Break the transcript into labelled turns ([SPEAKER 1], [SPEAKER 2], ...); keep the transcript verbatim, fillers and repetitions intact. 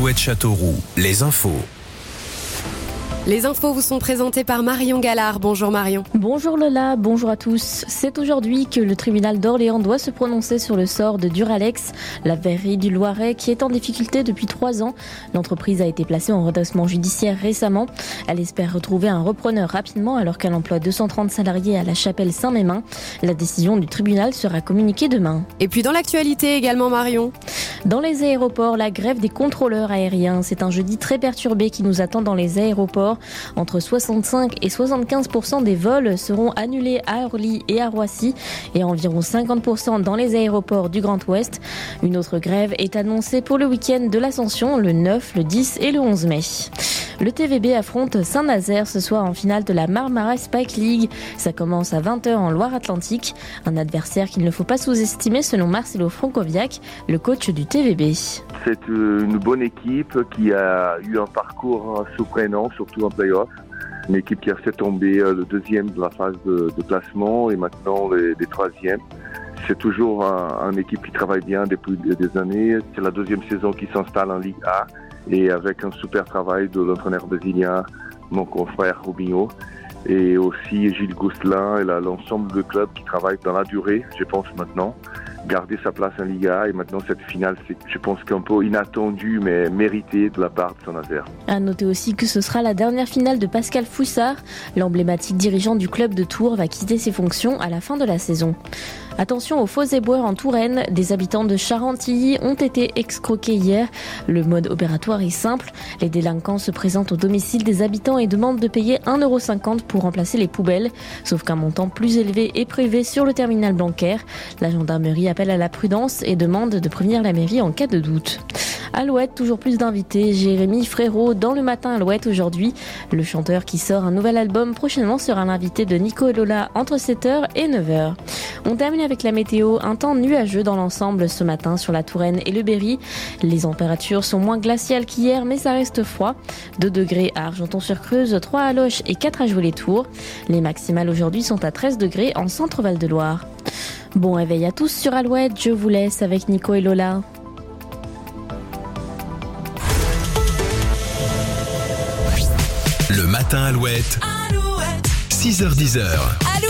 [SPEAKER 1] Alouette Châteauroux, les infos.
[SPEAKER 2] Les infos vous sont présentées par Marion Gallard. Bonjour Marion.
[SPEAKER 3] Bonjour Lola, bonjour à tous. C'est aujourd'hui que le tribunal d'Orléans doit se prononcer sur le sort de Duralex, la verrerie du Loiret qui est en difficulté depuis trois ans. L'entreprise a été placée en redressement judiciaire récemment. Elle espère retrouver un repreneur rapidement alors qu'elle emploie deux cent trente salariés à la chapelle Saint-Mémin. La décision du tribunal sera communiquée demain.
[SPEAKER 2] Et puis dans l'actualité également Marion.
[SPEAKER 3] Dans les aéroports, la grève des contrôleurs aériens. C'est un jeudi très perturbé qui nous attend dans les aéroports. Entre soixante-cinq et soixante-quinze pour cent des vols seront annulés à Orly et à Roissy et environ cinquante pour cent dans les aéroports du Grand Ouest. Une autre grève est annoncée pour le week-end de l'Ascension, le neuf, le dix et le onze mai. Le T V B affronte Saint-Nazaire ce soir en finale de la Marmara Spike League. Ça commence à vingt heures en Loire-Atlantique. Un adversaire qu'il ne faut pas sous-estimer selon Marcelo Francoviac, le coach du T V B.
[SPEAKER 4] C'est une bonne équipe qui a eu un parcours surprenant, surtout en play-off. Une équipe qui a fait tomber le deuxième de la phase de, de classement et maintenant les, les troisièmes. C'est toujours un, une équipe qui travaille bien depuis des années. C'est la deuxième saison qui s'installe en Ligue A et avec un super travail de l'entraîneur brésilien, mon confrère Robinho, et aussi Gilles Gosselin et là, l'ensemble du club qui travaille dans la durée, je pense maintenant, garder sa place en Liga. Et maintenant cette finale, c'est, je pense qu'un peu inattendue mais méritée de la part de Saint-Nazaire.
[SPEAKER 3] À noter aussi que ce sera la dernière finale de Pascal Fouissard. L'emblématique dirigeant du club de Tours va quitter ses fonctions à la fin de la saison. Attention aux faux éboueurs en Touraine. Des habitants de Charentilly ont été escroqués hier. Le mode opératoire est simple. Les délinquants se présentent au domicile des habitants et demandent de payer un euro cinquante pour remplacer les poubelles. Sauf qu'un montant plus élevé est prélevé sur le terminal bancaire. La gendarmerie appelle à la prudence et demande de prévenir la mairie en cas de doute. Alouette, toujours plus d'invités. Jérémy Frérot dans le matin Alouette aujourd'hui. Le chanteur qui sort un nouvel album prochainement sera l'invité de Nico et Lola entre sept heures et neuf heures. On termine avec la météo. Un temps nuageux dans l'ensemble ce matin sur la Touraine et le Berry. Les températures sont moins glaciales qu'hier mais ça reste froid. deux degrés à Argenton-sur-Creuse, trois à Loches et quatre à Jouer-les-Tours. Les maximales aujourd'hui sont à treize degrés en Centre-Val de Loire. Bon réveil à tous sur Alouette. Je vous laisse avec Nico et Lola.
[SPEAKER 1] Le matin Alouette, Alouette. six heures dix.